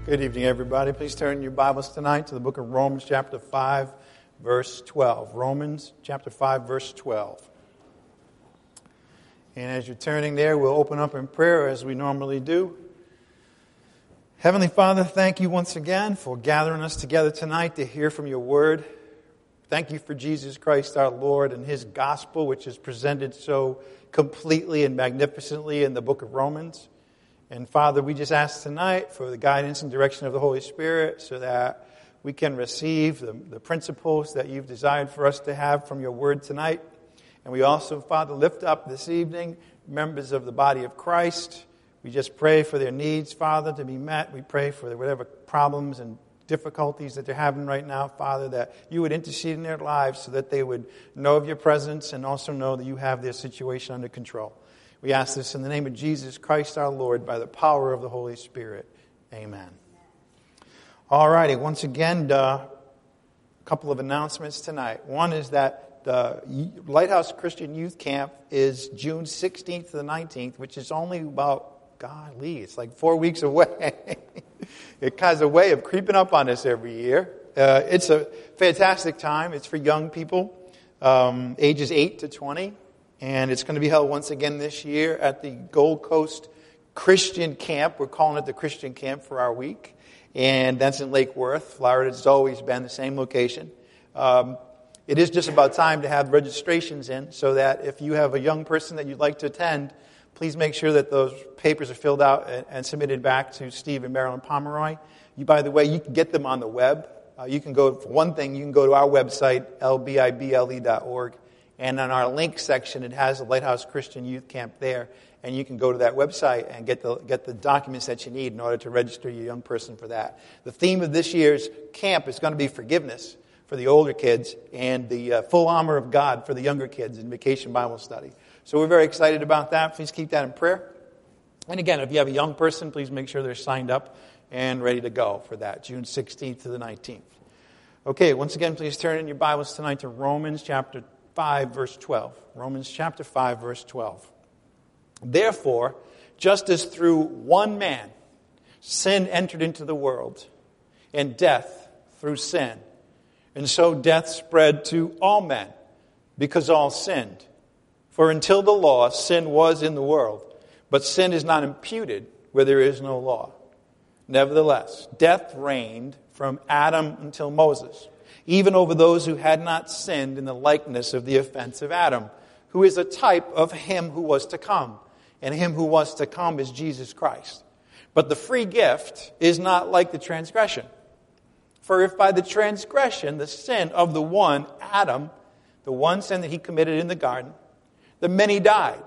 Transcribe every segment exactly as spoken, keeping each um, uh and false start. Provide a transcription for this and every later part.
Good evening, everybody. Please turn your Bibles tonight to the book of Romans, chapter five, verse twelve. Romans, chapter five, verse twelve. And as you're turning there, we'll open up in prayer as we normally do. Heavenly Father, thank you once again for gathering us together tonight to hear from your word. Thank you for Jesus Christ our Lord and his gospel, which is presented so completely and magnificently in the book of Romans. And Father, we just ask tonight for the guidance and direction of the Holy Spirit so that we can receive the, the principles that you've desired for us to have from your word tonight. And we also, Father, lift up this evening members of the body of Christ. We just pray for their needs, Father, to be met. We pray for whatever problems and difficulties that they're having right now, Father, that you would intercede in their lives so that they would know of your presence and also know that you have their situation under control. We ask this in the name of Jesus Christ our Lord by the power of the Holy Spirit. Amen. All righty. Once again, uh, a couple of announcements tonight. One is that the Lighthouse Christian Youth Camp is June sixteenth to the nineteenth, which is only about, golly, it's like four weeks away. It has a way of creeping up on us every year. Uh, it's a fantastic time. It's for young people, um, ages eight to twenty. And it's going to be held once again this year at the Gold Coast Christian Camp. We're calling it the Christian Camp for our week. And that's in Lake Worth, Florida. It's always been the same location. Um, it is just about time to have registrations in so that if you have a young person that you'd like to attend, please make sure that those papers are filled out and, and submitted back to Steve and Marilyn Pomeroy. You, by the way, you can get them on the web. Uh, you can go, for one thing, you can go to our website, L B I B L E dot org. And on our link section, it has the Lighthouse Christian Youth Camp there. And you can go to that website and get the get the documents that you need in order to register your young person for that. The theme of this year's camp is going to be forgiveness for the older kids and the uh, full armor of God for the younger kids in Vacation Bible Study. So we're very excited about that. Please keep that in prayer. And again, if you have a young person, please make sure they're signed up and ready to go for that, June sixteenth to the nineteenth. Okay, once again, please turn in your Bibles tonight to Romans chapter five, verse twelve. Romans chapter five, verse twelve. Therefore, just as through one man sin entered into the world, and death through sin, and so death spread to all men, because all sinned. For until the law, sin was in the world, but sin is not imputed where there is no law. Nevertheless, death reigned from Adam until Moses, even over those who had not sinned in the likeness of the offense of Adam, who is a type of him who was to come. And him who was to come is Jesus Christ. But the free gift is not like the transgression. For if by the transgression, the sin of the one, Adam, the one sin that he committed in the garden, the many died.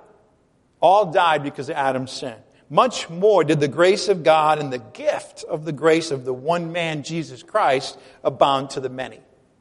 All died because of Adam's sin. Much more did the grace of God and the gift of the grace of the one man, Jesus Christ, abound to the many.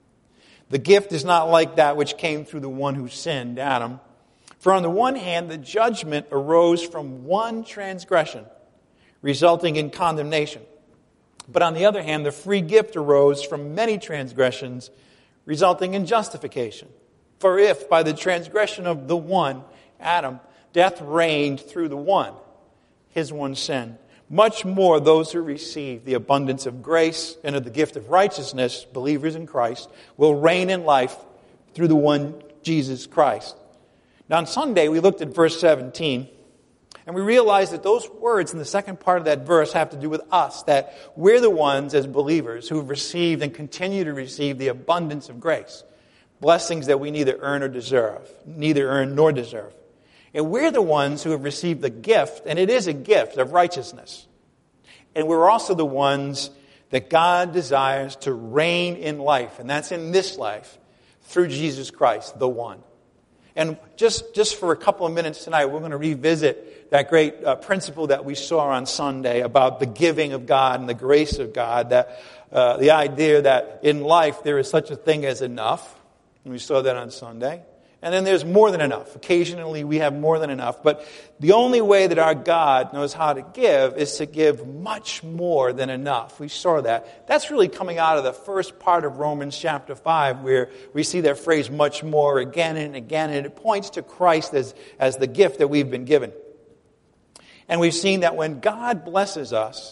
The gift is not like that which came through the one who sinned, Adam. For on the one hand, the judgment arose from one transgression, resulting in condemnation. But on the other hand, the free gift arose from many transgressions, resulting in justification. For if by the transgression of the one, Adam, death reigned through the one, his one sin, much more those who receive the abundance of grace and of the gift of righteousness, believers in Christ, will reign in life through the one Jesus Christ. Now on Sunday, we looked at verse seventeen, and we realized that those words in the second part of that verse have to do with us, that we're the ones as believers who have received and continue to receive the abundance of grace, blessings that we neither earn or deserve, neither earn nor deserve. And we're the ones who have received the gift, and it is a gift of righteousness. And we're also the ones that God desires to reign in life, and that's in this life, through Jesus Christ, the one. And just, just for a couple of minutes tonight, we're going to revisit that great uh, principle that we saw on Sunday about the giving of God and the grace of God, that uh, the idea that in life there is such a thing as enough. And we saw that on Sunday. And then there's more than enough. Occasionally we have more than enough. But the only way that our God knows how to give is to give much more than enough. We saw that. That's really coming out of the first part of Romans chapter five, where we see that phrase much more again and again. And it points to Christ as, as the gift that we've been given. And we've seen that when God blesses us,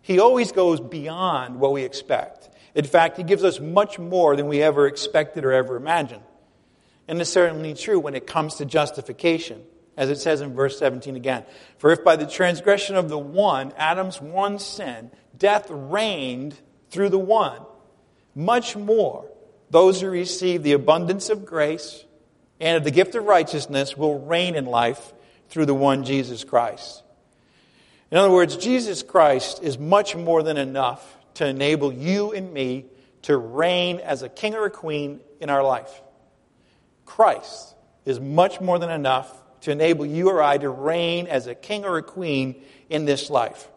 He always goes beyond what we expect. In fact, he gives us much more than we ever expected or ever imagined. And it's certainly true when it comes to justification, as it says in verse seventeen again. For if by the transgression of the one, Adam's one sin, death reigned through the one, much more those who receive the abundance of grace and of the gift of righteousness will reign in life through the one Jesus Christ. In other words, Jesus Christ is much more than enough to enable you and me to reign as a king or a queen in our life. Christ is much more than enough to enable you or I to reign as a king or a queen in this life.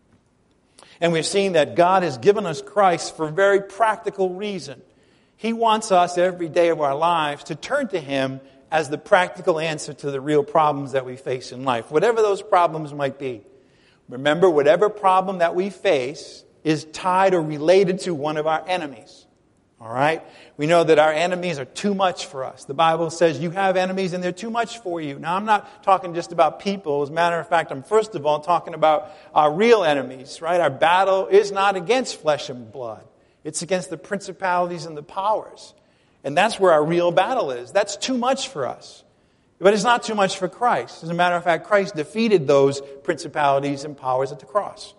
And we've seen that God has given us Christ for a very practical reason. He wants us every day of our lives to turn to Him as the practical answer to the real problems that we face in life, whatever those problems might be. Remember, whatever problem that we face is tied or related to one of our enemies. All right? We know that our enemies are too much for us. The Bible says you have enemies and they're too much for you. Now, I'm not talking just about people. As a matter of fact, I'm first of all talking about our real enemies, right? Our battle is not against flesh and blood. It's against the principalities and the powers. And that's where our real battle is. That's too much for us. But it's not too much for Christ. As a matter of fact, Christ defeated those principalities and powers at the cross.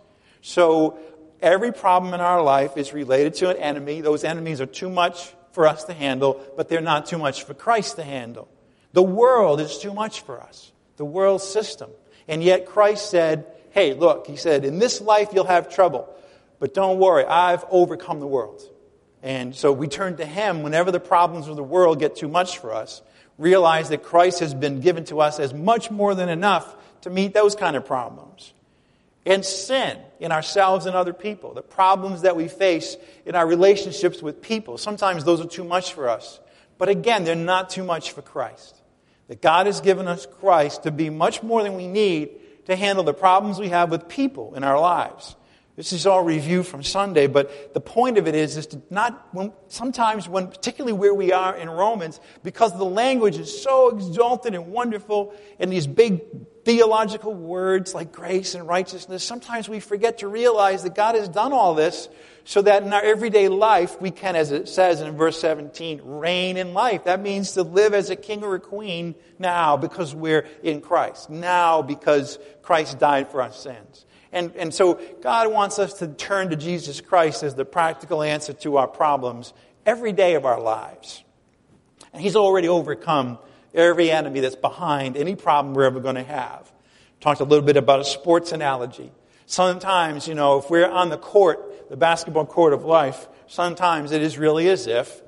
So every problem in our life is related to an enemy. Those enemies are too much for us to handle, but they're not too much for Christ to handle. The world is too much for us. The world system. And yet Christ said, hey, look, He said, in this life you'll have trouble. But don't worry, I've overcome the world. And so we turn to Him whenever the problems of the world get too much for us. Realize that Christ has been given to us as much more than enough to meet those kind of problems. And sin in ourselves and other people, the problems that we face in our relationships with people, sometimes those are too much for us. But again, they're not too much for Christ. That God has given us Christ to be much more than we need to handle the problems we have with people in our lives. This is all review from Sunday, but the point of it is, is to not, when, sometimes when, particularly where we are in Romans, because the language is so exalted and wonderful, and these big theological words like grace and righteousness, sometimes we forget to realize that God has done all this so that in our everyday life, we can, as it says in verse seventeen, reign in life. That means to live as a king or a queen now because we're in Christ. Now because Christ died for our sins. And, and so God wants us to turn to Jesus Christ as the practical answer to our problems every day of our lives. And He's already overcome every enemy that's behind any problem we're ever going to have. Talked a little bit about a sports analogy. Sometimes, you know, if we're on the court, the basketball court of life, sometimes it is really as if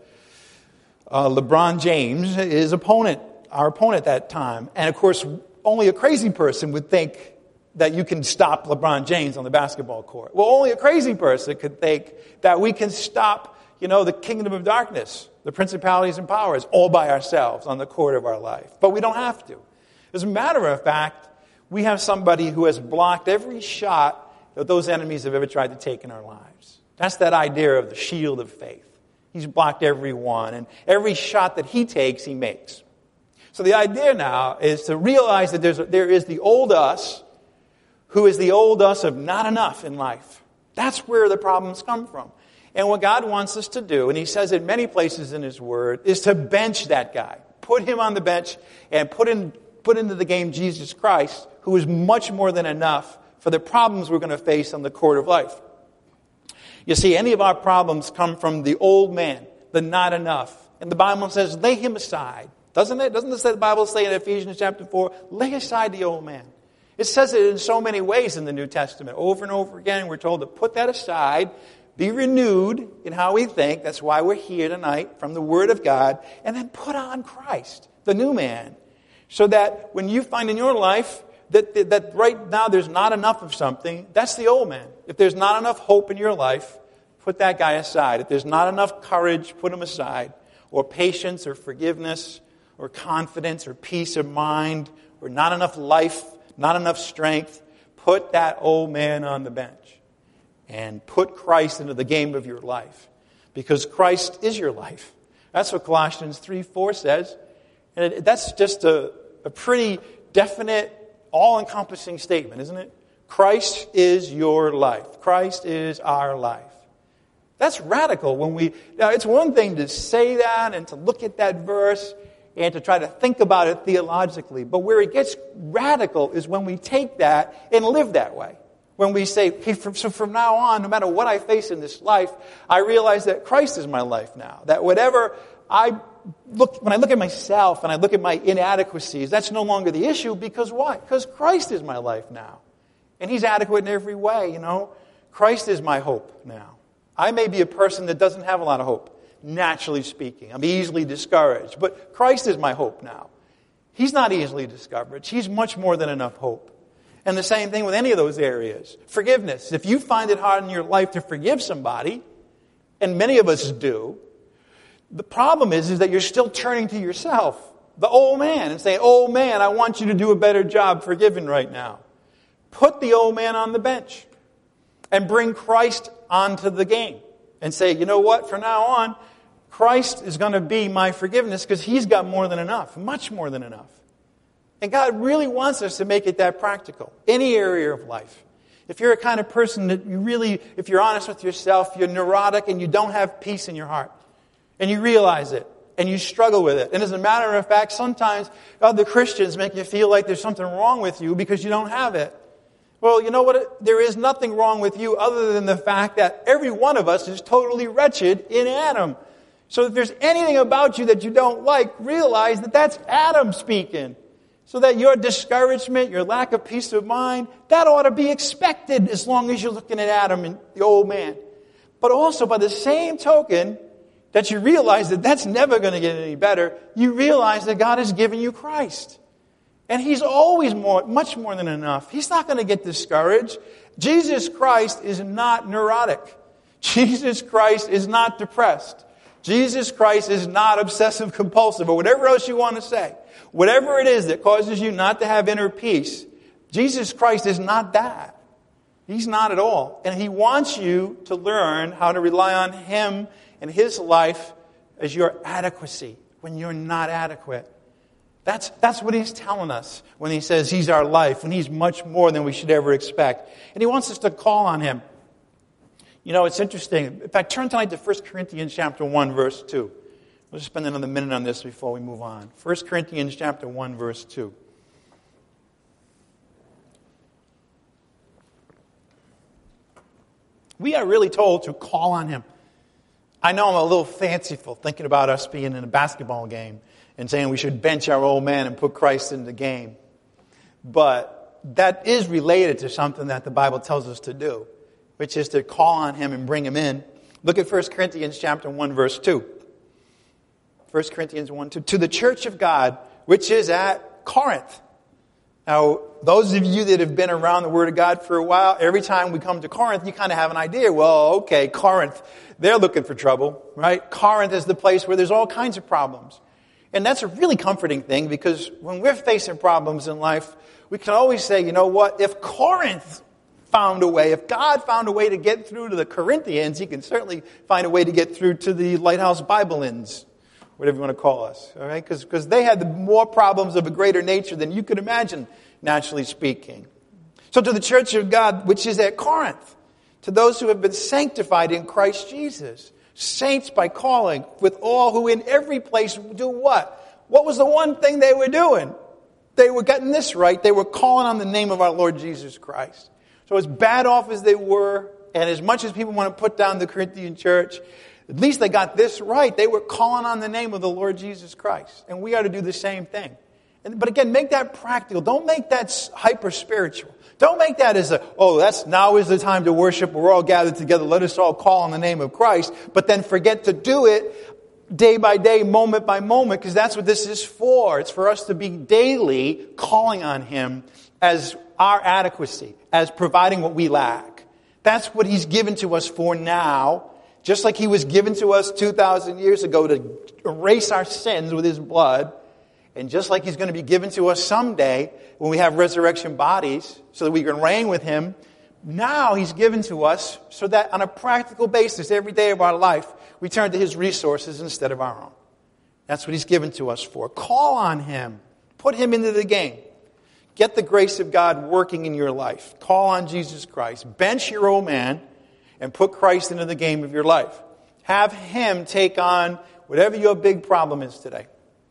uh, LeBron James is opponent, our opponent at that time. And of course, only a crazy person would think that you can stop LeBron James on the basketball court. Well, only a crazy person could think that we can stop, you know, the kingdom of darkness, the principalities and powers, all by ourselves on the court of our life. But we don't have to. As a matter of fact, we have somebody who has blocked every shot that those enemies have ever tried to take in our lives. That's that idea of the shield of faith. He's blocked every one, and every shot that He takes, He makes. So the idea now is to realize that there's a, there is the old us, who is the old us of not enough in life. That's where the problems come from. And what God wants us to do, and He says it many places in His Word, is to bench that guy. Put him on the bench and put in put into the game Jesus Christ, who is much more than enough for the problems we're going to face on the court of life. You see, any of our problems come from the old man, the not enough. And the Bible says, lay him aside. Doesn't it? Doesn't the Bible say in Ephesians chapter four, lay aside the old man? It says it in so many ways in the New Testament. Over and over again, we're told to put that aside, be renewed in how we think. That's why we're here tonight from the Word of God. And then put on Christ, the new man. So that when you find in your life that, that, that right now there's not enough of something, that's the old man. If there's not enough hope in your life, put that guy aside. If there's not enough courage, put him aside. Or patience or forgiveness or confidence or peace of mind or not enough life, not enough strength, put that old man on the bench and put Christ into the game of your life, because Christ is your life. That's what Colossians three four says. And it, that's just a, a pretty definite, all-encompassing statement, isn't it? Christ is your life. Christ is our life. That's radical when we, now it's one thing to say that and to look at that verse and to try to think about it theologically. But where it gets radical is when we take that and live that way. When we say, okay, from, so from now on, no matter what I face in this life, I realize that Christ is my life now. That whatever I look, when I look at myself and I look at my inadequacies, that's no longer the issue. Because why? Because Christ is my life now. And He's adequate in every way, you know. Christ is my hope now. I may be a person that doesn't have a lot of hope, naturally speaking. I'm easily discouraged. But Christ is my hope now. He's not easily discouraged. He's much more than enough hope. And the same thing with any of those areas. Forgiveness. If you find it hard in your life to forgive somebody, and many of us do, the problem is, is that you're still turning to yourself, the old man, and saying, old man, I want you to do a better job forgiving right now. Put the old man on the bench and bring Christ onto the game and say, you know what, from now on, Christ is going to be my forgiveness because He's got more than enough, much more than enough. And God really wants us to make it that practical. Any area of life. If you're a kind of person that you really, if you're honest with yourself, you're neurotic and you don't have peace in your heart. And you realize it. And you struggle with it. And as a matter of fact, sometimes other Christians make you feel like there's something wrong with you because you don't have it. Well, you know what? There is nothing wrong with you other than the fact that every one of us is totally wretched in Adam. So if there's anything about you that you don't like, realize that that's Adam speaking. So that your discouragement, your lack of peace of mind, that ought to be expected as long as you're looking at Adam and the old man. But also by the same token that you realize that that's never going to get any better, you realize that God has given you Christ. And He's always more, much more than enough. He's not going to get discouraged. Jesus Christ is not neurotic. Jesus Christ is not depressed. Jesus Christ is not obsessive compulsive or whatever else you want to say. Whatever it is that causes you not to have inner peace, Jesus Christ is not that. He's not at all. And He wants you to learn how to rely on Him and His life as your adequacy when you're not adequate. That's, that's what He's telling us when He says He's our life, when He's much more than we should ever expect. And He wants us to call on Him. You know, it's interesting. In fact, turn tonight to First Corinthians chapter one, verse two. We'll just spend another minute on this before we move on. First Corinthians chapter one, verse two. We are really told to call on Him. I know I'm a little fanciful thinking about us being in a basketball game and saying we should bench our old man and put Christ in the game. But that is related to something that the Bible tells us to do, which is to call on Him and bring Him in. Look at First Corinthians chapter one, verse two. First Corinthians one, two. To the church of God, which is at Corinth. Now, those of you that have been around the Word of God for a while, every time we come to Corinth, you kind of have an idea. Well, okay, Corinth, they're looking for trouble, right? Corinth is the place where there's all kinds of problems. And that's a really comforting thing because when we're facing problems in life, we can always say, you know what, if Corinth found a way, if God found a way to get through to the Corinthians, He can certainly find a way to get through to the Lighthouse Bibleans, whatever you want to call us, all right? Because because they had the more problems of a greater nature than you could imagine, naturally speaking. So to the church of God, which is at Corinth, to those who have been sanctified in Christ Jesus, saints by calling, with all who in every place do what? What was the one thing they were doing? They were getting this right. They were calling on the name of our Lord Jesus Christ. So as bad off as they were, and as much as people want to put down the Corinthian church, at least they got this right. They were calling on the name of the Lord Jesus Christ. And we are to do the same thing. And, but again, make that practical. Don't make that hyper-spiritual. Don't make that as a, oh, that's now is the time to worship. We're all gathered together. Let us all call on the name of Christ. But then forget to do it day by day, moment by moment, because that's what this is for. It's for us to be daily calling on Him as our adequacy, as providing what we lack. That's what He's given to us for now, just like He was given to us two thousand years ago to erase our sins with His blood. And just like He's going to be given to us someday when we have resurrection bodies so that we can reign with Him, now He's given to us so that on a practical basis every day of our life we turn to His resources instead of our own. That's what He's given to us for. Call on Him. Put Him into the game. Get the grace of God working in your life. Call on Jesus Christ. Bench your old man and put Christ into the game of your life. Have Him take on whatever your big problem is today.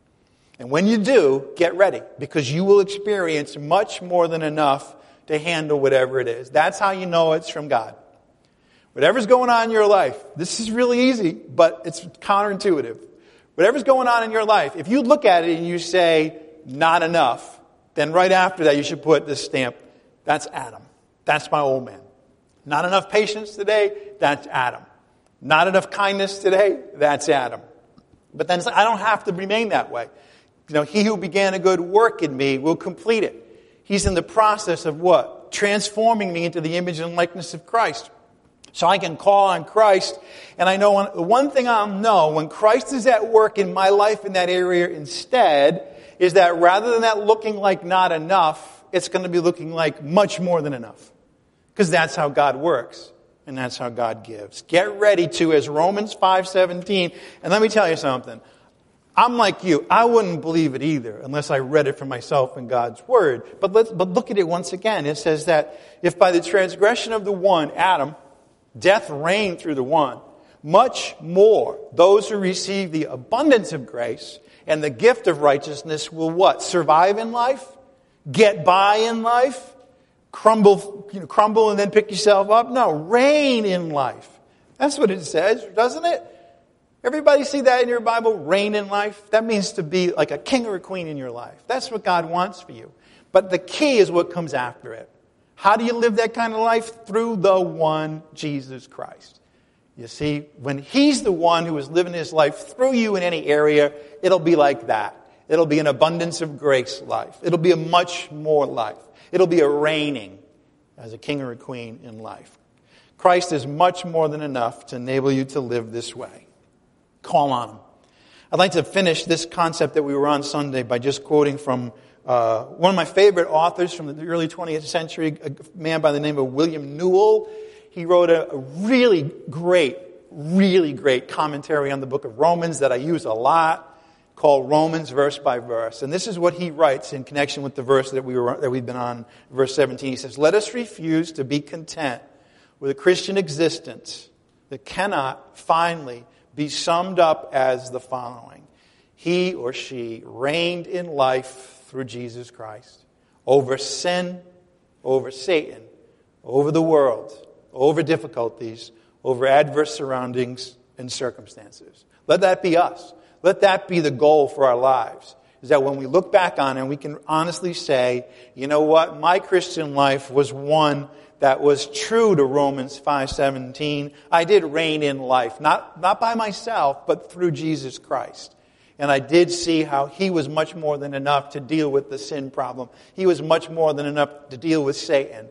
And when you do, get ready, because you will experience much more than enough to handle whatever it is. That's how you know it's from God. Whatever's going on in your life, this is really easy, but it's counterintuitive. Whatever's going on in your life, if you look at it and you say, not enough, then right after that you should put this stamp, that's Adam. That's my old man. Not enough patience today, that's Adam. Not enough kindness today, that's Adam. But then I don't have to remain that way. You know, he who began a good work in me will complete it. He's in the process of what? Transforming me into the image and likeness of Christ. So I can call on Christ, and I know one, one thing I'll know, when Christ is at work in my life in that area instead, is that rather than that looking like not enough, it's going to be looking like much more than enough. Because that's how God works, and that's how God gives. Get ready to, as Romans five seventeen, and let me tell you something. I'm like you. I wouldn't believe it either unless I read it for myself in God's Word. But let's, but look at it once again. It says that if by the transgression of the one, Adam, death reigned through the one, much more those who receive the abundance of grace and the gift of righteousness will what? Survive in life? Get by in life? Crumble, you know, crumble and then pick yourself up? No, reign in life. That's what it says, doesn't it? Everybody see that in your Bible? Reign in life? That means to be like a king or a queen in your life. That's what God wants for you. But the key is what comes after it. How do you live that kind of life? Through the one, Jesus Christ. You see, when He's the one who is living His life through you in any area, it'll be like that. It'll be an abundance of grace life. It'll be a much more life. It'll be a reigning as a king or a queen in life. Christ is much more than enough to enable you to live this way. Call on Him. I'd like to finish this concept that we were on Sunday by just quoting from uh, one of my favorite authors from the early twentieth century, a man by the name of William Newell. He wrote a, a really great, really great commentary on the book of Romans that I use a lot, called Romans verse by verse. And this is what he writes in connection with the verse that we were that we've been on, verse seventeen. He says, "Let us refuse to be content with a Christian existence that cannot finally be summed up as the following. He or she reigned in life through Jesus Christ over sin, over Satan, over the world, over difficulties, over adverse surroundings and circumstances." Let that be us. Let that be the goal for our lives. Is that when we look back on it, we can honestly say, you know what? My Christian life was one that was true to Romans five seventeen. I did reign in life, not, not by myself, but through Jesus Christ. And I did see how He was much more than enough to deal with the sin problem. He was much more than enough to deal with Satan.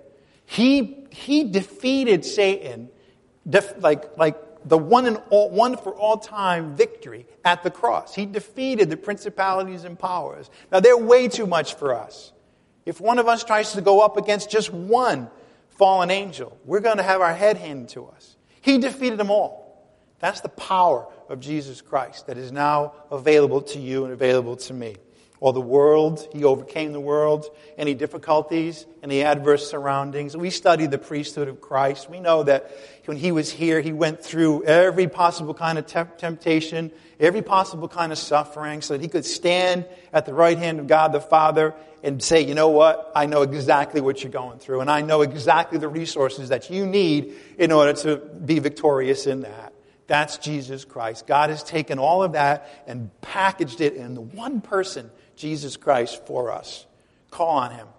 He, he defeated Satan def, like, like the one and all, one for all time victory at the cross. He defeated the principalities and powers. Now they're way too much for us. If one of us tries to go up against just one fallen angel, we're going to have our head handed to us. He defeated them all. That's the power of Jesus Christ that is now available to you and available to me. Or the world, He overcame the world, any difficulties, any adverse surroundings. We study the priesthood of Christ. We know that when He was here, He went through every possible kind of te- temptation, every possible kind of suffering, so that He could stand at the right hand of God the Father and say, you know what, I know exactly what you're going through, and I know exactly the resources that you need in order to be victorious in that. That's Jesus Christ. God has taken all of that and packaged it in the one person, Jesus Christ, for us. Call on Him.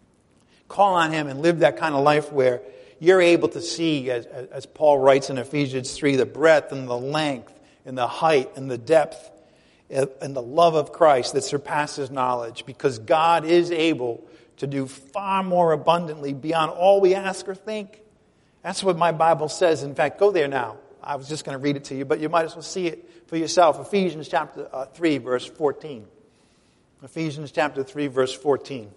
Call on Him and live that kind of life where you're able to see, as, as Paul writes in Ephesians three, the breadth and the length and the height and the depth and the love of Christ that surpasses knowledge, because God is able to do far more abundantly beyond all we ask or think. That's what my Bible says. In fact, go there now. I was just going to read it to you, but you might as well see it for yourself. Ephesians chapter uh, three, verse fourteen. Ephesians chapter three, verse fourteen.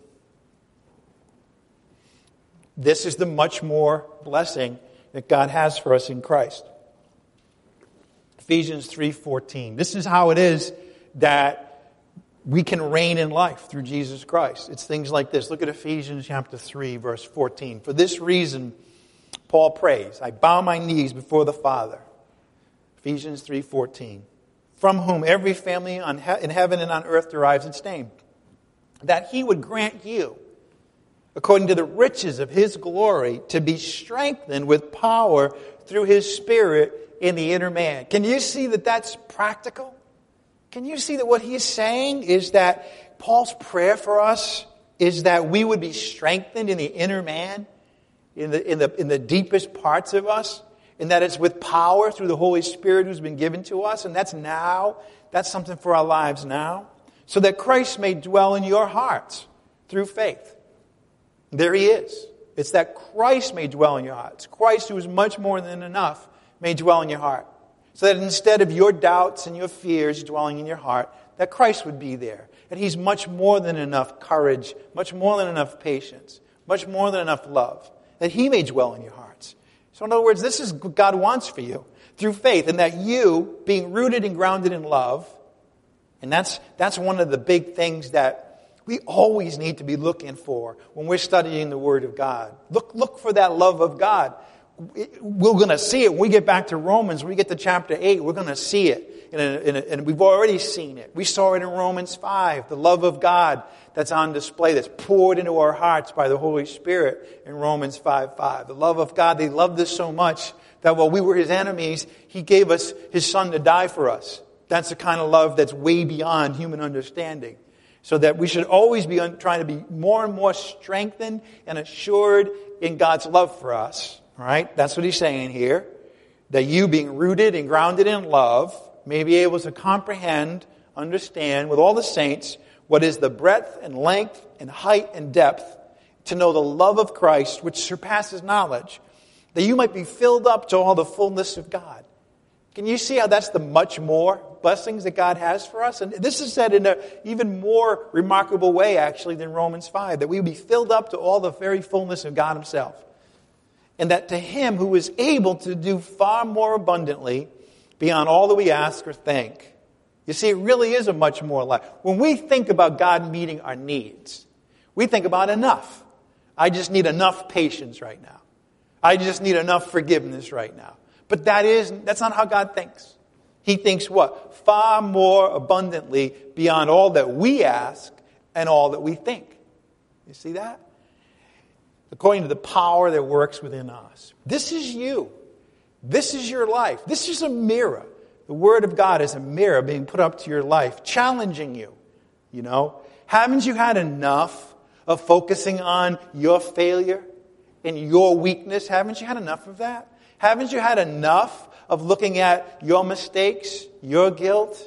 This is the much more blessing that God has for us in Christ. Ephesians three fourteen. This is how it is that we can reign in life through Jesus Christ. It's things like this. Look at Ephesians chapter three, verse fourteen. For this reason, Paul prays, I bow my knees before the Father. Ephesians three fourteen. From whom every family on he- in heaven and on earth derives its name. That he would grant you, according to the riches of his glory, to be strengthened with power through his Spirit in the inner man. Can you see that that's practical? Can you see that what he's saying is that Paul's prayer for us is that we would be strengthened in the inner man, in the, in the, in the deepest parts of us, and that it's with power through the Holy Spirit who's been given to us, and that's now, that's something for our lives now, so that Christ may dwell in your hearts through faith. There he is. It's that Christ may dwell in your hearts. Christ, who is much more than enough, may dwell in your heart. So that instead of your doubts and your fears dwelling in your heart, that Christ would be there. That he's much more than enough courage, much more than enough patience, much more than enough love. That he may dwell in your hearts. So in other words, this is what God wants for you through faith. And that you, being rooted and grounded in love, and that's that's one of the big things that we always need to be looking for when we're studying the Word of God. Look, look for that love of God. We're going to see it when we get back to Romans. When we get to chapter eight, we're going to see it. In a, in a, and we've already seen it. We saw it in Romans five, the love of God that's on display, that's poured into our hearts by the Holy Spirit in Romans five five. The love of God, they loved us so much that while we were his enemies, he gave us his son to die for us. That's the kind of love that's way beyond human understanding. So that we should always be trying to be more and more strengthened and assured in God's love for us. All right? That's what he's saying here. That you, being rooted and grounded in love, may be able to comprehend, understand with all the saints what is the breadth and length and height and depth, to know the love of Christ which surpasses knowledge, that you might be filled up to all the fullness of God. Can you see how that's the much more blessings that God has for us? And this is said in an even more remarkable way, actually, than Romans five, that we would be filled up to all the very fullness of God himself. And that to him who is able to do far more abundantly beyond all that we ask or think. You see, it really is a much more life. When we think about God meeting our needs, we think about enough. I just need enough patience right now. I just need enough forgiveness right now. But that is, that's not how God thinks. He thinks what? Far more abundantly beyond all that we ask and all that we think. You see that? According to the power that works within us. This is you. This is your life. This is a mirror. The Word of God is a mirror being put up to your life, challenging you. You know, haven't you had enough of focusing on your failure and your weakness? Haven't you had enough of that? Haven't you had enough of looking at your mistakes, your guilt?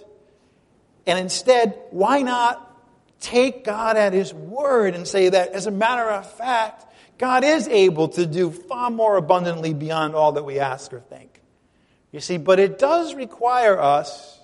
And instead, why not take God at his word and say that, as a matter of fact, God is able to do far more abundantly beyond all that we ask or think. You see, but it does require us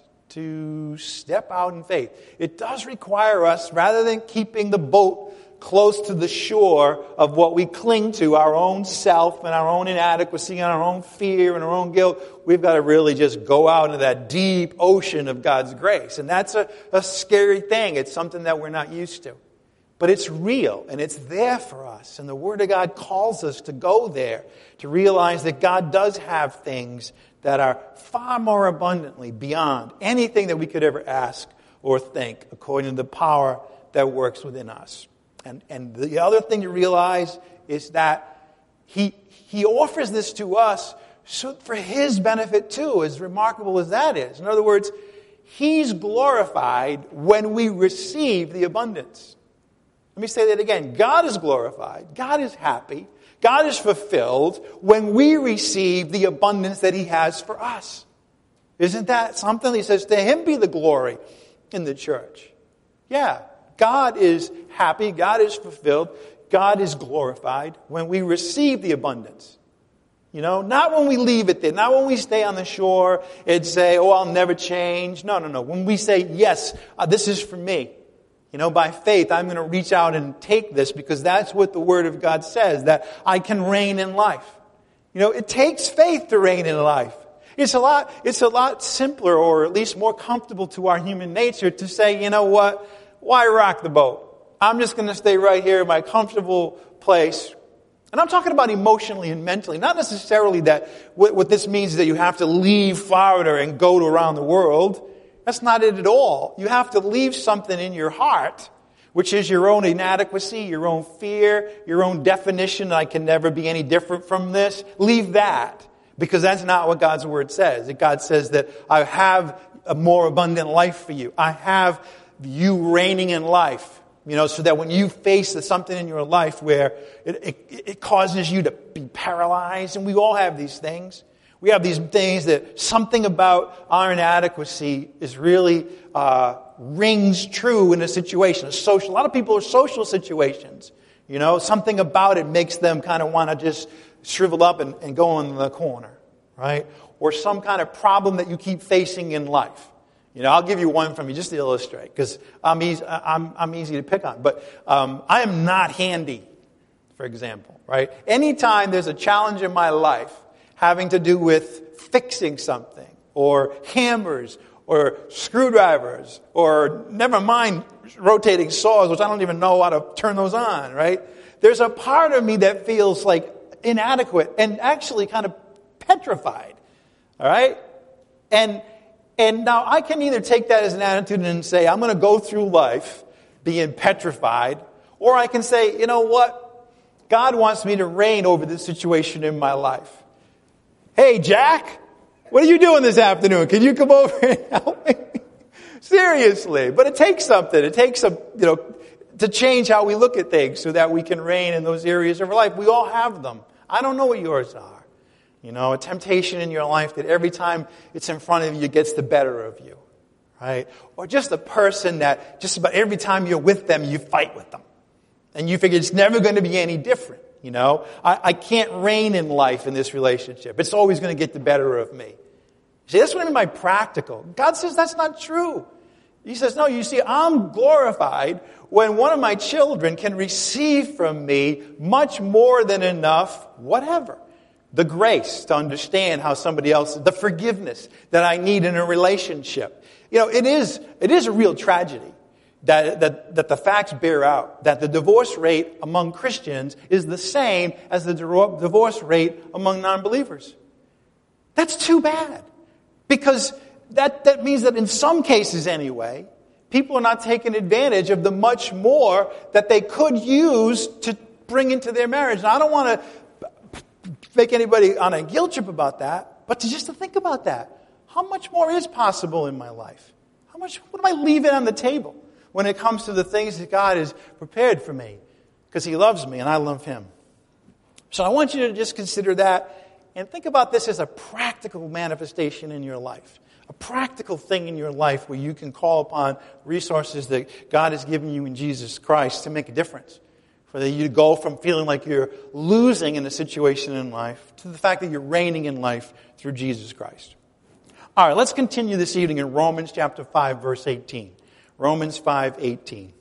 to step out in faith. It does require us, rather than keeping the boat close to the shore of what we cling to, our own self and our own inadequacy and our own fear and our own guilt, we've got to really just go out into that deep ocean of God's grace. And that's a, a scary thing. It's something that we're not used to. But it's real, and it's there for us. And the Word of God calls us to go there, to realize that God does have things that are far more abundantly beyond anything that we could ever ask or think, according to the power that works within us. And, and the other thing to realize is that He, he offers this to us so for His benefit too, as remarkable as that is. In other words, He's glorified when we receive the abundance. Let me say that again. God is glorified. God is happy. God is fulfilled when we receive the abundance that He has for us. Isn't that something? He says, to Him be the glory in the church. Yeah, God is happy. God is fulfilled. God is glorified when we receive the abundance. You know, not when we leave it there. Not when we stay on the shore and say, oh, I'll never change. No, no, no. When we say, yes, uh, this is for me. You know, by faith, I'm going to reach out and take this because that's what the Word of God says, that I can reign in life. You know, it takes faith to reign in life. It's a lot, it's a lot simpler, or at least more comfortable to our human nature to say, you know what, why rock the boat? I'm just going to stay right here in my comfortable place. And I'm talking about emotionally and mentally. Not necessarily that what, what this means is that you have to leave Florida and go to around the world. That's not it at all. You have to leave something in your heart, which is your own inadequacy, your own fear, your own definition, I can never be any different from this. Leave that, because that's not what God's Word says. God says that I have a more abundant life for you. I have you reigning in life. You know, so that when you face something in your life where it, it, it causes you to be paralyzed, and we all have these things. We have these things that something about our inadequacy is really uh, rings true in a situation. A social. A lot of people are social situations. You know, something about it makes them kind of want to just shrivel up and, and go in the corner, right? Or some kind of problem that you keep facing in life. You know, I'll give you one from you just to illustrate, because I'm easy, I'm, I'm easy to pick on. But um, I am not handy, for example, right? Anytime there's a challenge in my life having to do with fixing something, or hammers, or screwdrivers, or never mind rotating saws, which I don't even know how to turn those on, right? There's a part of me that feels like inadequate and actually kind of petrified, all right? And And now I can either take that as an attitude and say, I'm going to go through life being petrified, or I can say, you know what? God wants me to reign over this situation in my life. Hey, Jack, what are you doing this afternoon? Can you come over and help me? Seriously. But it takes something. It takes a, you know, to change how we look at things so that we can reign in those areas of our life. We all have them. I don't know what yours are. You know, a temptation in your life that every time it's in front of you, it gets the better of you, right? Or just a person that just about every time you're with them, you fight with them. And you figure it's never going to be any different, you know? I, I can't reign in life in this relationship. It's always going to get the better of me. See, that's what I mean by practical. God says that's not true. He says, no, you see, I'm glorified when one of my children can receive from me much more than enough, whatever. The grace to understand how somebody else, the forgiveness that I need in a relationship. You know, it is, it is a real tragedy that, that, that the facts bear out, that the divorce rate among Christians is the same as the divorce rate among non-believers. That's too bad. Because that, that means that in some cases anyway, people are not taking advantage of the much more that they could use to bring into their marriage. And I don't want to make anybody on a guilt trip about that, but to just to think about that. How much more is possible in my life? How much, what am I leaving on the table when it comes to the things that God has prepared for me? Because He loves me and I love Him. So I want you to just consider that and think about this as a practical manifestation in your life. A practical thing in your life where you can call upon resources that God has given you in Jesus Christ to make a difference. For you to go from feeling like you're losing in a situation in life to the fact that you're reigning in life through Jesus Christ. All right, let's continue this evening in Romans chapter five, verse eighteen. Romans five, eighteen.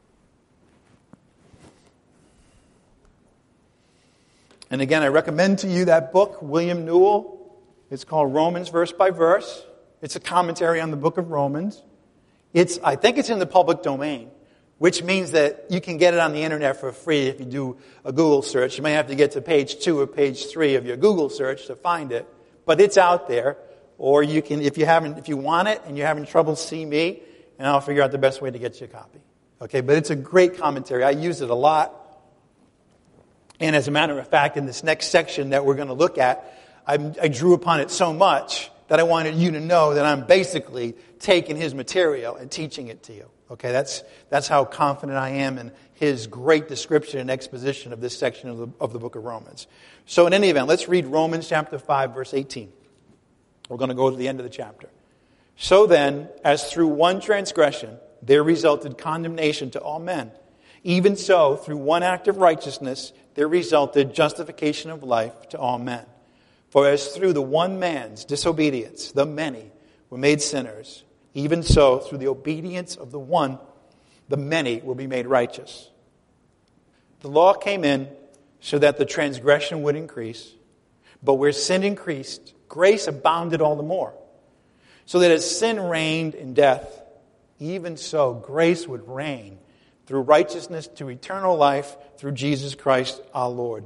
And again, I recommend to you that book, William Newell. It's called Romans Verse by Verse. It's a commentary on the book of Romans. It's, I think it's in the public domain, which means that you can get it on the internet for free if you do a Google search. You may have to get to page two or page three of your Google search to find it, but it's out there. Or you can, if you haven't, if you want it and you're having trouble, see me, and I'll figure out the best way to get you a copy. Okay, but it's a great commentary. I use it a lot. And as a matter of fact, in this next section that we're going to look at, I, I drew upon it so much that I wanted you to know that I'm basically taking his material and teaching it to you. Okay, that's that's how confident I am in his great description and exposition of this section of the, of the book of Romans. So in any event, let's read Romans chapter five, verse eighteen. We're going to go to the end of the chapter. So then, as through one transgression there resulted condemnation to all men, even so, through one act of righteousness there resulted justification of life to all men. For as through the one man's disobedience the many were made sinners, even so, through the obedience of the one, the many will be made righteous. The law came in so that the transgression would increase, but where sin increased, grace abounded all the more. So that as sin reigned in death, even so grace would reign through righteousness to eternal life through Jesus Christ our Lord.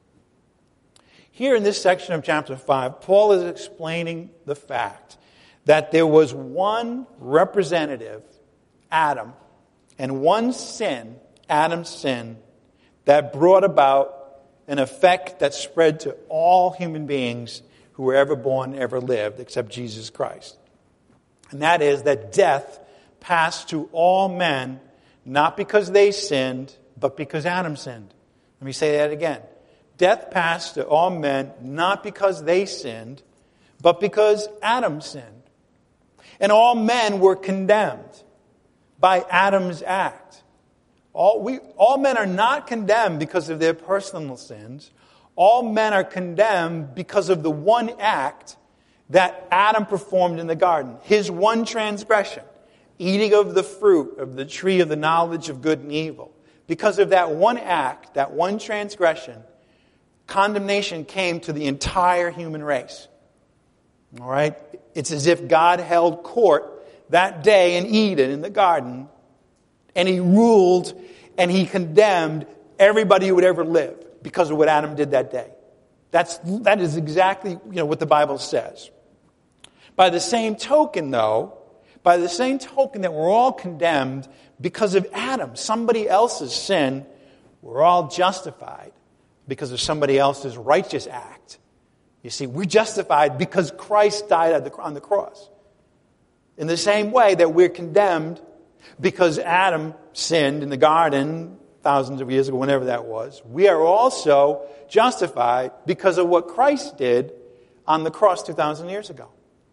Here in this section of chapter five, Paul is explaining the fact that there was one representative, Adam, and one sin, Adam's sin, that brought about an effect that spread to all human beings who were ever born, ever lived, except Jesus Christ. And that is that death passed to all men, not because they sinned, but because Adam sinned. Let me say that again. Death passed to all men, not because they sinned, but because Adam sinned. And all men were condemned by Adam's act. All, we, all men are not condemned because of their personal sins. All men are condemned because of the one act that Adam performed in the garden. His one transgression, eating of the fruit of the tree of the knowledge of good and evil. Because of that one act, that one transgression, condemnation came to the entire human race. All right? It's as if God held court that day in Eden, in the garden, and he ruled and he condemned everybody who would ever live because of what Adam did that day. That's, that is exactly, you know, what the Bible says. By the same token, though, by the same token that we're all condemned because of Adam, somebody else's sin, we're all justified because of somebody else's righteous act. You see, we're justified because Christ died on the cross. In the same way that we're condemned because Adam sinned in the garden thousands of years ago, whenever that was, we are also justified because of what Christ did on the cross two thousand years ago.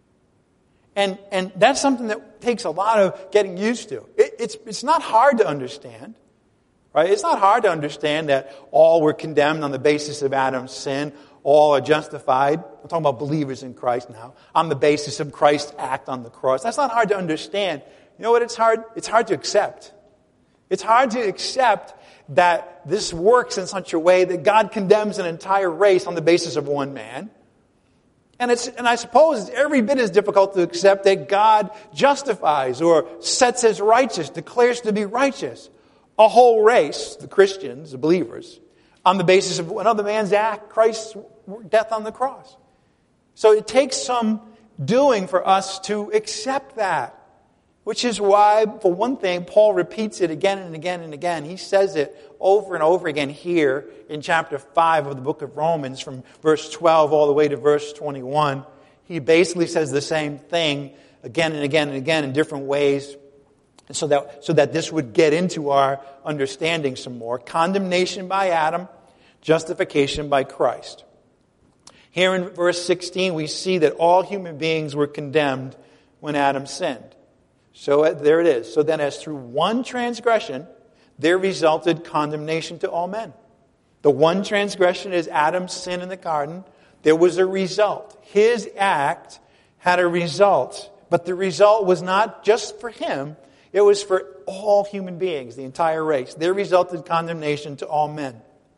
And and that's something that takes a lot of getting used to. It, it's it's not hard to understand, right? It's not hard to understand that all were condemned on the basis of Adam's sin. All are justified. I'm talking about believers in Christ now. On the basis of Christ's act on the cross. That's not hard to understand. You know what? It's hard. It's hard to accept. It's hard to accept that this works in such a way that God condemns an entire race on the basis of one man. And it's, and I suppose it's every bit as difficult to accept that God justifies or sets as righteous, declares to be righteous a whole race, the Christians, the believers, on the basis of another man's act, Christ's death on the cross. So it takes some doing for us to accept that. Which is why, for one thing, Paul repeats it again and again and again. He says it over and over again here in chapter five of the book of Romans, from verse twelve all the way to verse twenty-one. He basically says the same thing again and again and again in different ways, so that, so that this would get into our understanding some more. Condemnation by Adam, justification by Christ. Here in verse sixteen, we see that all human beings were condemned when Adam sinned. So uh, there it is. So then as through one transgression, there resulted condemnation to all men. The one transgression is Adam's sin in the garden. There was a result. His act had a result. But the result was not just for him. It was for all human beings, the entire race. There resulted condemnation to all men.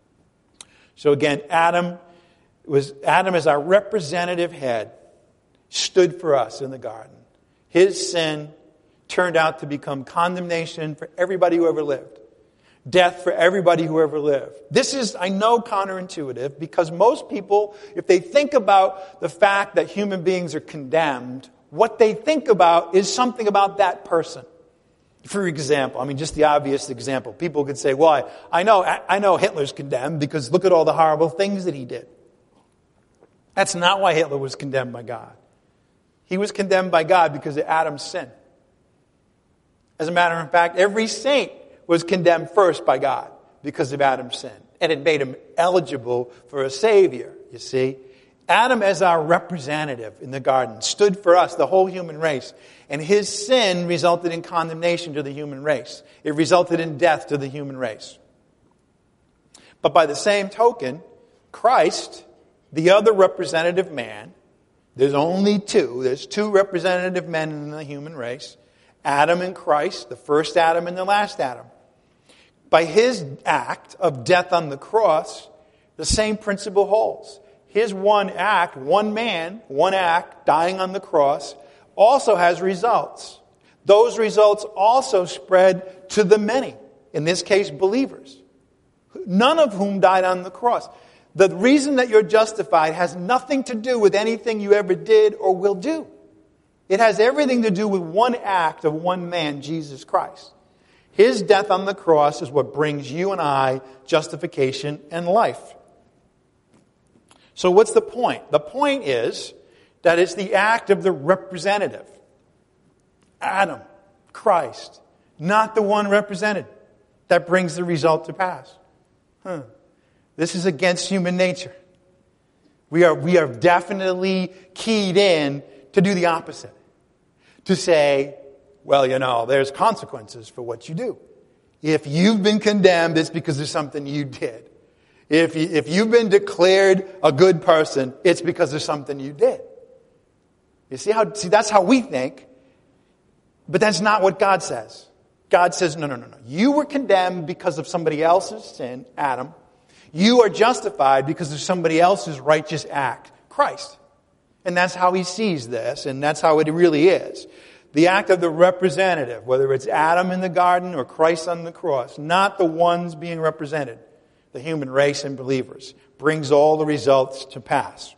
So again, Adam was Adam as our representative head stood for us in the garden. His sin turned out to become condemnation for everybody who ever lived. Death for everybody who ever lived. This is, I know, counterintuitive, because most people, if they think about the fact that human beings are condemned, what they think about is something about that person. For example, I mean, just the obvious example. People could say, well, I know, I know Hitler's condemned because look at all the horrible things that he did. That's not why Hitler was condemned by God. He was condemned by God because of Adam's sin. As a matter of fact, every saint was condemned first by God because of Adam's sin. And it made him eligible for a Savior, you see. Adam, as our representative in the garden, stood for us, the whole human race. And his sin resulted in condemnation to the human race. It resulted in death to the human race. But by the same token, Christ, the other representative man, there's only two. There's two representative men in the human race. Adam and Christ, the first Adam and the last Adam. By his act of death on the cross, the same principle holds. His one act, one man, one act, dying on the cross, also has results. those results also spread to the many, in this case, believers, none of whom died on the cross. The reason that you're justified has nothing to do with anything you ever did or will do. It has everything to do with one act of one man, Jesus Christ. His death on the cross is what brings you and I justification and life. So what's the point? The point is that it's the act of the representative. Adam, Christ, not the one represented, that brings the result to pass. Huh. This is against human nature. We are, we are definitely keyed in to do the opposite. To say, well, you know, there's consequences for what you do. If you've been condemned, it's because there's something you did. If, you, if you've been declared a good person, it's because there's something you did. You see how, see, that's how we think. But that's not what God says. God says, no, no, no, no. You were condemned because of somebody else's sin, Adam. You are justified because of somebody else's righteous act, Christ. And that's how he sees this, and that's how it really is. The act of the representative, whether it's Adam in the garden or Christ on the cross, not the ones being represented, the human race and believers, brings all the results to pass.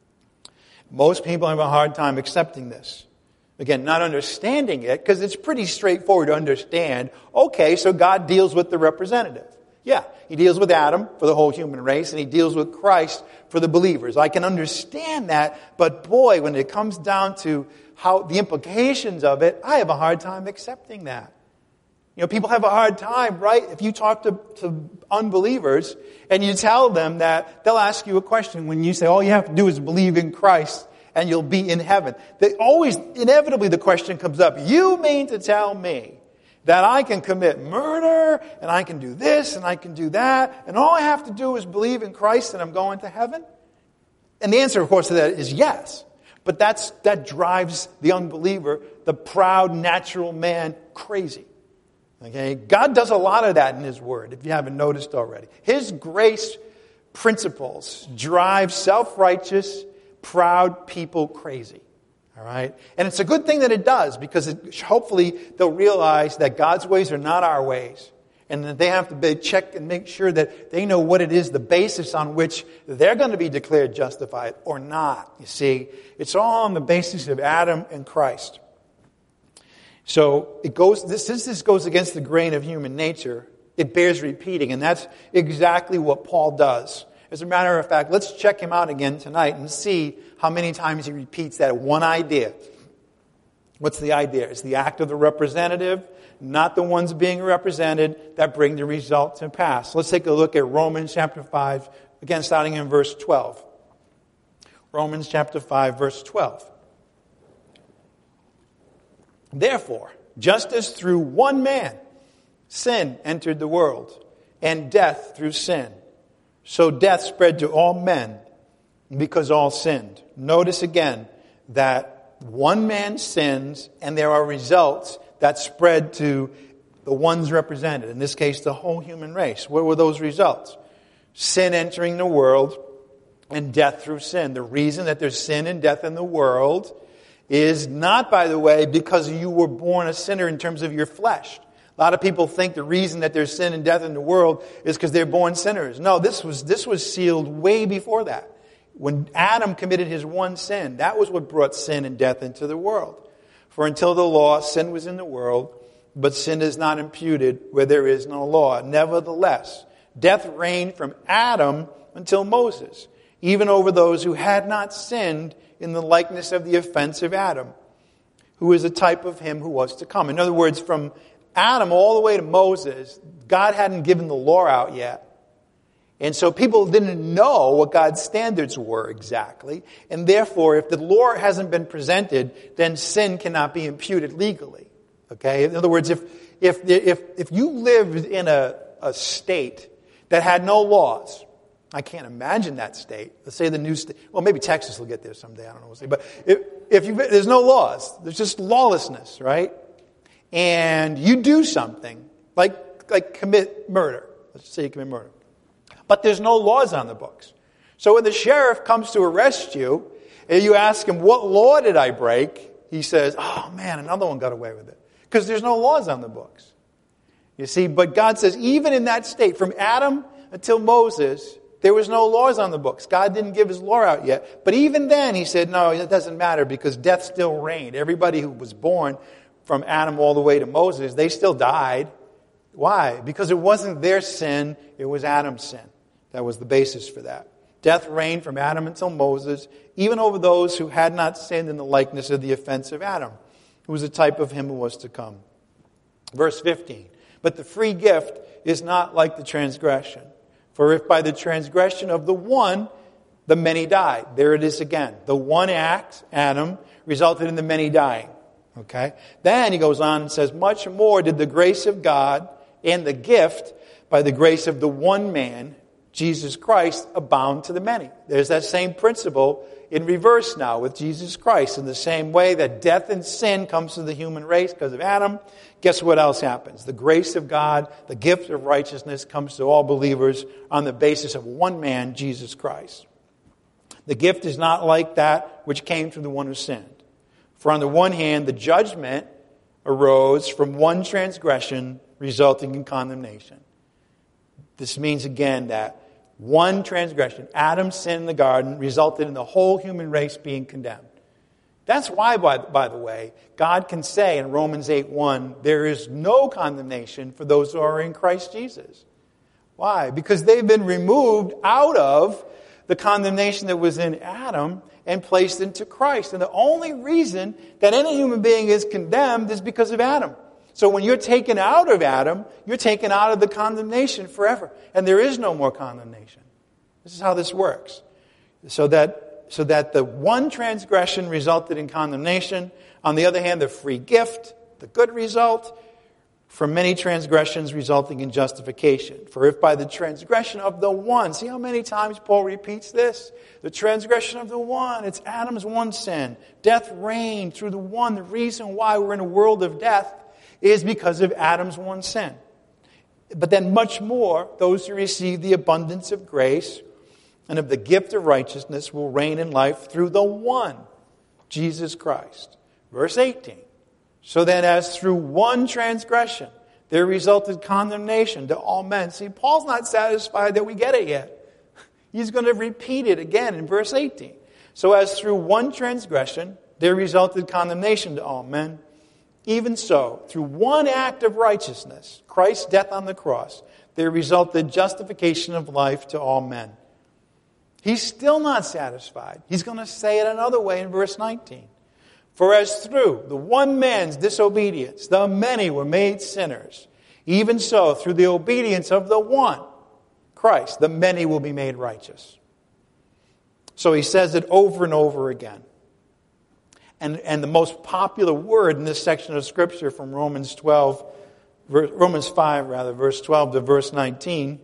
Most people have a hard time accepting this. Again, not understanding it, because it's pretty straightforward to understand. Okay, so God deals with the representative. Yeah, he deals with Adam for the whole human race, and he deals with Christ for the believers. I can understand that, but boy, when it comes down to how the implications of it, I have a hard time accepting that. You know, people have a hard time, right? If you talk to, to unbelievers and you tell them that, they'll ask you a question when you say, all you have to do is believe in Christ and you'll be in heaven. They always, inevitably the question comes up, you mean to tell me that I can commit murder, and I can do this, and I can do that, and all I have to do is believe in Christ and I'm going to heaven? And the answer, of course, to that is yes. But that's that drives the unbeliever, the proud, natural man, crazy. Okay? God does a lot of that in His Word, if you haven't noticed already. His grace principles drive self-righteous, proud people crazy. All right? And it's a good thing that it does, because it, hopefully they'll realize that God's ways are not our ways. And that they have to be, check and make sure that they know what it is, the basis on which they're going to be declared justified or not. You see, it's all on the basis of Adam and Christ. So it goes, this, since this goes against the grain of human nature, it bears repeating. And that's exactly what Paul does. As a matter of fact, let's check him out again tonight and see how many times he repeats that one idea. What's the idea? It's the act of the representative, not the ones being represented, that bring the result to pass. Let's take a look at Romans chapter five, again starting in verse twelve. Romans chapter five, verse twelve. Therefore, just as through one man sin entered the world, and death through sin, so death spread to all men because all sinned. Notice again that one man sins and there are results that spread to the ones represented. In this case, the whole human race. What were those results? Sin entering the world and death through sin. The reason that there's sin and death in the world is not, by the way, because you were born a sinner in terms of your flesh. A lot of people think the reason that there's sin and death in the world is because they're born sinners. No, this was this was sealed way before that. When Adam committed his one sin, that was what brought sin and death into the world. For until the law, sin was in the world, but sin is not imputed where there is no law. Nevertheless, death reigned from Adam until Moses, even over those who had not sinned in the likeness of the offense of Adam, who is a type of him who was to come. In other words, from Adam all the way to Moses, God hadn't given the law out yet. And so people didn't know what God's standards were exactly. And therefore, if the law hasn't been presented, then sin cannot be imputed legally. Okay? In other words, if if if if you lived in a, a state that had no laws, I can't imagine that state. Let's say the new state. Well, maybe Texas will get there someday. I don't know. We'll see. But if if you there's no laws, there's just lawlessness, right? And you do something, like like commit murder. Let's say you commit murder. But there's no laws on the books. So when the sheriff comes to arrest you, and you ask him, what law did I break? He says, oh man, another one got away with it. because there's no laws on the books. You see, but God says even in that state, from Adam until Moses, there was no laws on the books. God didn't give his law out yet. But even then, he said, no, it doesn't matter because death still reigned. Everybody who was born from Adam all the way to Moses, they still died. Why? Because it wasn't their sin, it was Adam's sin. That was the basis for that. Death reigned from Adam until Moses, even over those who had not sinned in the likeness of the offense of Adam, who was a type of him who was to come. Verse fifteen, but the free gift is not like the transgression. For if by the transgression of the one, the many died. There it is again. The one act, Adam, resulted in the many dying. Okay? Then he goes on and says, much more did the grace of God and the gift by the grace of the one man, Jesus Christ, abound to the many. There's that same principle in reverse now with Jesus Christ. In the same way that death and sin comes to the human race because of Adam, guess what else happens? The grace of God, the gift of righteousness comes to all believers on the basis of one man, Jesus Christ. The gift is not like that which came through the one who sinned. For on the one hand, the judgment arose from one transgression resulting in condemnation. This means again that one transgression, Adam's sin in the garden, resulted in the whole human race being condemned. That's why, by, by the way, God can say in Romans eight one, there is no condemnation for those who are in Christ Jesus. Why? Because they've been removed out of the condemnation that was in Adam and placed into Christ. And the only reason that any human being is condemned is because of Adam. So when you're taken out of Adam, you're taken out of the condemnation forever. And there is no more condemnation. This is how this works. So that, so that the one transgression resulted in condemnation. On the other hand, the free gift, the good result, from many transgressions resulting in justification. For if by the transgression of the one, see how many times Paul repeats this? The transgression of the one, it's Adam's one sin. Death reigned through the one. The reason why we're in a world of death is because of Adam's one sin. But then much more, those who receive the abundance of grace and of the gift of righteousness will reign in life through the one, Jesus Christ. Verse eighteen. So then as through one transgression there resulted condemnation to all men. See, Paul's not satisfied that we get it yet. He's going to repeat it again in verse eighteen. So as through one transgression there resulted condemnation to all men, even so, through one act of righteousness, Christ's death on the cross, there resulted justification of life to all men. He's still not satisfied. He's going to say it another way in verse nineteen. For as through the one man's disobedience, the many were made sinners, even so, through the obedience of the one, Christ, the many will be made righteous. So he says it over and over again. And, and the most popular word in this section of Scripture from Romans twelve, Romans five rather, verse twelve to verse nineteen,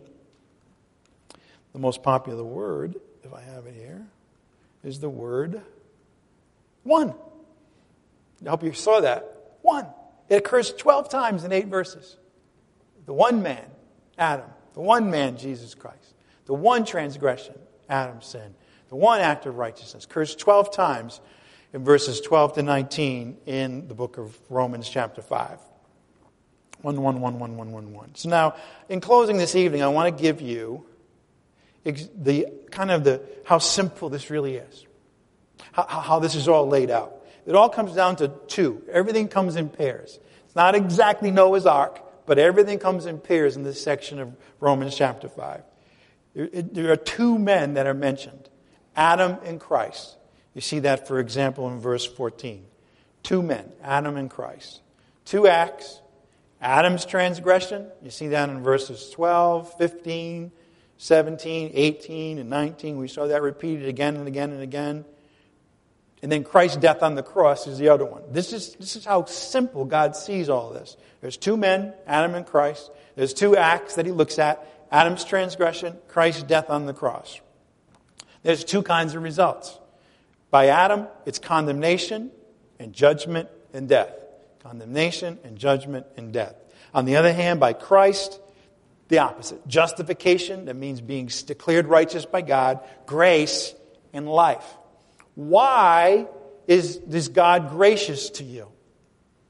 the most popular word, if I have it here, is the word one. I hope you saw that. One. It occurs twelve times in eight verses. The one man, Adam. The one man, Jesus Christ. The one transgression, Adam's sin. The one act of righteousness occurs twelve times in verses twelve to nineteen in the book of Romans chapter five. One, one, one, one, one, one, one. So now, in closing this evening, I want to give you the kind of the how simple this really is. How, how this is all laid out. It all comes down to two. Everything comes in pairs. It's not exactly Noah's Ark, but everything comes in pairs in this section of Romans chapter five. There, there are two men that are mentioned. Adam and Christ. You see that, for example, in verse fourteen. Two men, Adam and Christ. Two acts. Adam's transgression. You see that in verses twelve, fifteen, seventeen, eighteen, and nineteen. We saw that repeated again and again and again. And then Christ's death on the cross is the other one. This is, this is how simple God sees all of this. There's two men, Adam and Christ. There's two acts that he looks at. Adam's transgression, Christ's death on the cross. There's two kinds of results. By Adam, it's condemnation and judgment and death. Condemnation and judgment and death. On the other hand, by Christ, the opposite. Justification, that means being declared righteous by God. Grace and life. Why is, is God gracious to you?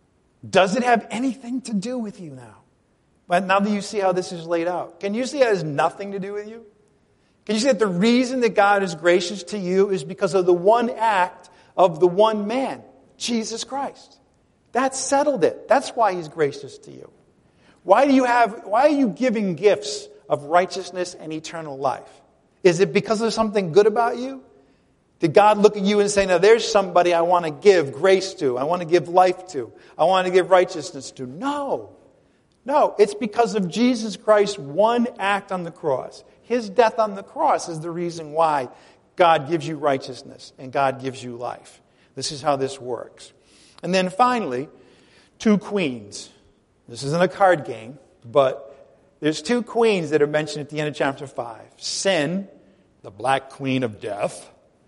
Does it have anything to do with you now? But now that you see how this is laid out, can you see it has nothing to do with you? Can you see that the reason that God is gracious to you is because of the one act of the one man, Jesus Christ? That settled it. That's why he's gracious to you. Why do you have, why are you giving gifts of righteousness and eternal life? Is it because of something good about you? Did God look at you and say, now there's somebody I want to give grace to, I want to give life to, I want to give righteousness to? No. No, it's because of Jesus Christ's one act on the cross. His death on the cross is the reason why God gives you righteousness and God gives you life. This is how this works. And then finally, two queens. This isn't a card game, but there's two queens that are mentioned at the end of chapter five. Sin, the black queen of death,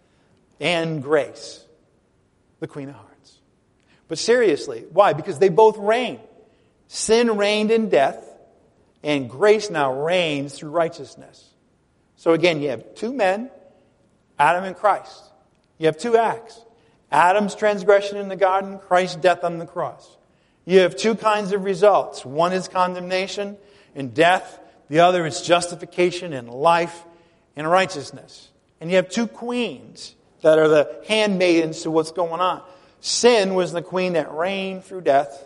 and grace, the queen of hearts. But seriously, why? Because they both reign. Sin reigned in death, and grace now reigns through righteousness. So again, you have two men, Adam and Christ. You have two acts. Adam's transgression in the garden, Christ's death on the cross. You have two kinds of results. One is condemnation and death. The other is justification and life and righteousness. And you have two queens that are the handmaidens to what's going on. Sin was the queen that reigned through death,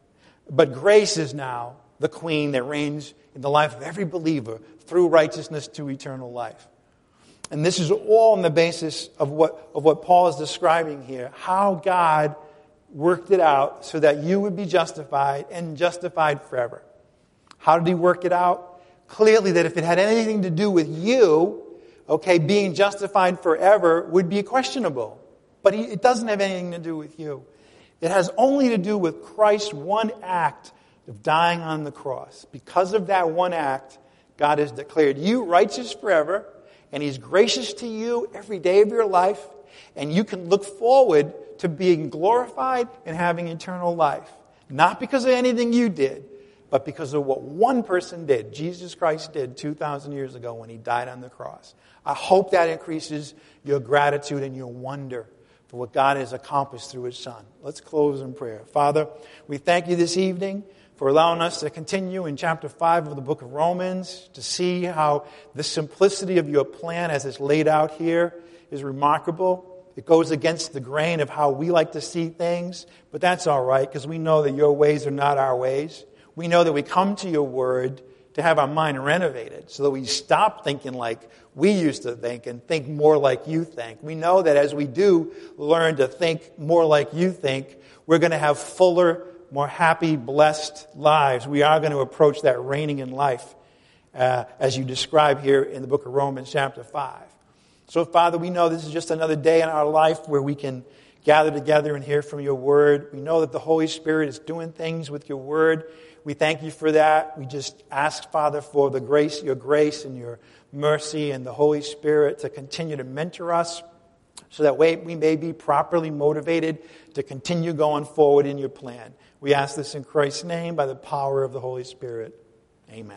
but grace is now the queen that reigns in the life of every believer through righteousness to eternal life. And this is all on the basis of what, of what Paul is describing here, how God worked it out so that you would be justified and justified forever. How did he work it out? Clearly that if it had anything to do with you, okay, being justified forever would be questionable. But he, it doesn't have anything to do with you. It has only to do with Christ's one act of dying on the cross. Because of that one act, God has declared you righteous forever, and he's gracious to you every day of your life, and you can look forward to being glorified and having eternal life. Not because of anything you did, but because of what one person did, Jesus Christ did two thousand years ago when he died on the cross. I hope that increases your gratitude and your wonder for what God has accomplished through his Son. Let's close in prayer. Father, we thank you this evening for allowing us to continue in chapter five of the book of Romans, to see how the simplicity of your plan as it's laid out here is remarkable. It goes against the grain of how we like to see things, but that's all right because we know that your ways are not our ways. We know that we come to your word to have our mind renovated so that we stop thinking like we used to think and think more like you think. We know that as we do learn to think more like you think, we're going to have fuller, more happy, blessed lives. We are going to approach that reigning in life uh, as you describe here in the book of Romans chapter five. So, Father, we know this is just another day in our life where we can gather together and hear from your word. We know that the Holy Spirit is doing things with your word. We thank you for that. We just ask, Father, for the grace, your grace and your mercy and the Holy Spirit to continue to mentor us so that way we may be properly motivated to continue going forward in your plan. We ask this in Christ's name by the power of the Holy Spirit. Amen.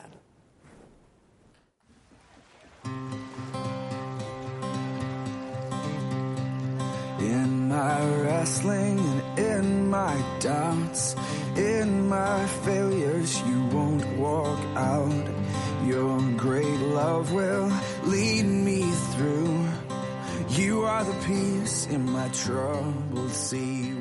In my wrestling and in my doubts, in my failures, you won't walk out. Your great love will lead me through. You are the peace in my troubled sea.